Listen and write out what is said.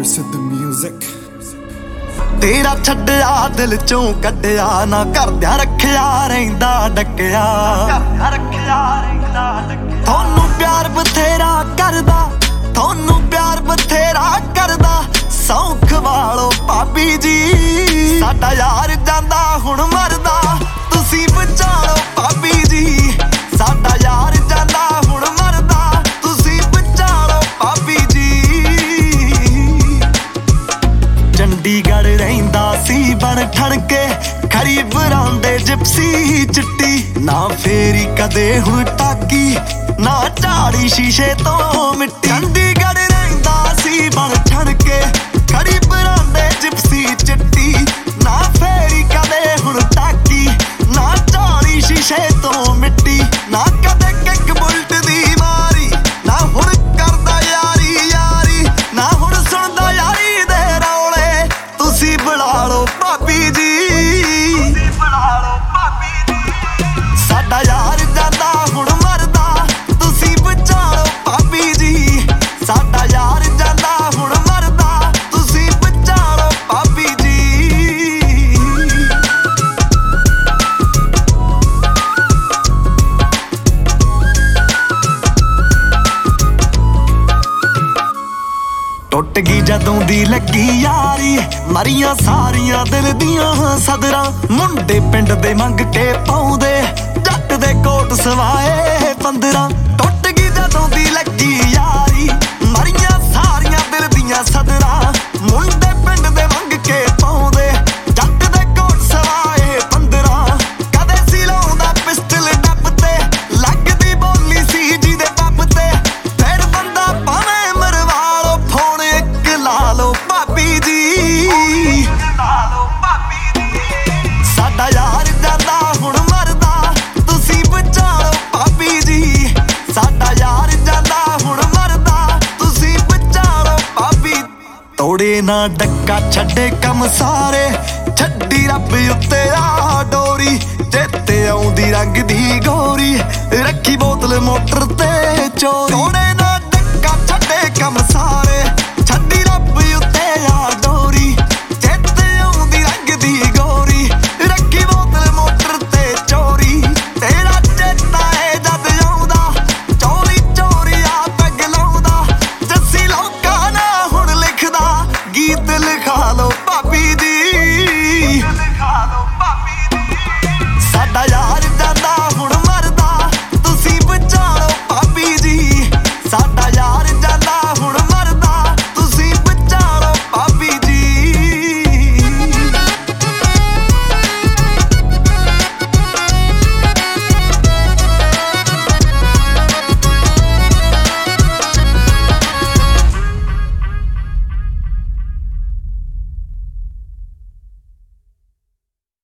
ਸਿੱਧ ਮਿਊਜ਼ਿਕ ਤੇਰਾ ਛੱਡਿਆ ਦਿਲ ਚੋਂ ਕੱਢਿਆ ਨਾ ਘਰਦਿਆਂ ਰੱਖਿਆ ਰਹਿੰਦਾ ਡੱਕਿਆ ਤੁਹਾਨੂੰ ਪਿਆਰ ਬਥੇਰਾ ਕਰਦਾ ਤੁਹਾਨੂੰ ਪਿਆਰ ਬਥੇਰਾ ਕਰਦਾ ਸੌਂਖ ਵਾਲੋ ਭਾਬੀ ਜੀ ਸਾਡਾ ਯਾਰ ਜਾਂਦਾ ਹੁਣ ਮਰਦਾ ਤੁਸੀਂ ਬਚਾਲੋ ਭਾਬੀ ਜੀ ਸਾਡਾ ਯਾਰ ਜਾਂਦਾ ਹੁਣ ਮਰਦਾ ਤੁਸੀਂ ਬਚਾਲੋ ਭਾਬੀ ਜੀ ਚੰਡੀਗੜ੍ਹ ਰਹਿੰਦਾ ਸੀ ਬਣ ਠਣ ਕੇ ਖਰੀ ਬਰਾਂਡੇ ਜਿਪਸੀ ਚਿੱਟੀ ਨਾ ਫੇਰੀ ਕਦੇ ਹੁਣ ਟਾਕੀ ਨਾ ਝਾੜੀ ਸ਼ੀਸ਼ੇ ਤੋਂ ਮਿੱਟੀ ਚੰਡੀਗੜ੍ਹ ਰਹਿੰਦਾ ਸੀ ਬਣ ਠਣ ਕੇ ਖਰੀ ਬਰਾਂਡੇ ਜਿਪਸੀ ਚਿੱਟੀ ਨਾ ਫੇਰੀ ਕਦੇ ਹੁਣ ਟਾਕੀ ਨਾ ਝਾੜੀ ਸ਼ੀਸ਼ੇ ਤੋਂ ਮਿੱਟੀ ਨਾ ਕਦੇ ਕਿੱਕ ਬੁਲਟ ਦੀ ਮਾਰੀ ਨਾ ਹੁਣ ਕਰਦਾ ਯਾਰੀ ਯਾਰੀ ਨਾ ਹੁਣ ਸੁਣਦਾ ਯਾਰੀ ਦੇ ਰੌਲੇ ਤੁਸੀਂ ਬੁਲਾ ਲਓ ਭਾਬੀ ਜੀ ਸਾਡਾ ਯਾਰ ਜਾਂਦਾ ਹੁਣ ਮਰਦਾ ਤੁਸੀਂ ਬਚਾਲੋ ਭਾਬੀ ਜੀ ਸਾਡਾ ਯਾਰ ਜਾਂਦਾ ਹੁਣ ਮਰਦਾ ਤੁਸੀਂ ਬਚਾਲੋ ਭਾਬੀ ਜੀ ਟੁੱਟ ਗਈ ਜਦੋਂ ਦੀ ਲੱਗੀ ਯਾਰੀ ਮਰੀਆਂ ਸਾਰੀਆਂ ਦਿਲ ਦੀਆਂ ਸਦਰਾਂ ਮੁੰਡੇ ਪਿੰਡ ਦੇ ਮੰਗ ਕੇ ਪਾਉਂਦੇ ਜੱਟ ਦੇ ਕੋਟ ਸਵਾਏ 15 ਟੁੱਟ ਗਈ ਜਦੋਂ ਦੀ ਲੱਗੀ ਯਾਰੀ ਮਰੀਆਂ ਸਾਰੀਆਂ ਦਿਲ ਦੀਆਂ ਸਦਰਾਂ ਮੁੰਡੇ ਪਿੰਡ ਦੇ ਮੰਗ ਕੇ ਪਾਉਂਦੇ ਜੱਟ ਦੇ ਕੋਟ ਸਵਾਏ 15 ਕਦੇ ਸੀ ਲਾਉਂਦਾ ਪਿਸਟਲ ਡੱਬ ਤੇ ਲੱਗਦੀ ਬੋਲੀ ਸੀ ਜਿਹਦੇ ਪੱਪ ਤੇ ਫਿਰ ਬੰਦਾ ਭਾਵੇਂ ਮਰਵਾਲੋ ਫੋਨ ਇੱਕ ਲਾ ਲਓ ਭਾਬੀ ਜੀ ਸਾਡਾ ਯਾਰ ਜਾਂਦਾ ਹੁਣ ਮਰਦਾ ਤੁਸੀਂ ਬਚਾਲੋ ਭਾਬੀ ਜੀ ਸਾਡਾ ਯਾਰ ਜਾਂਦਾ ਹੁਣ ਮਰਦਾ ਤੁਸੀਂ ਬਚਾਲੋ ਭਾਬੀ ਤੋੜੇ ਨਾ ਡੱਕਾ ਛੱਡੇ ਕੰਮ ਸਾਰੇ ਛੱਡੀ ਰੱਬ ਉੱਤੇ ਆ ਡੋਰੀ ਚੇਤੇ ਆਉਂਦੀ ਰੰਗ ਦੀ ਗੋਰੀ ਰੱਖੀ ਬੋਤਲ ਮੋਟਰ ਤੇ ਚੋਰੀ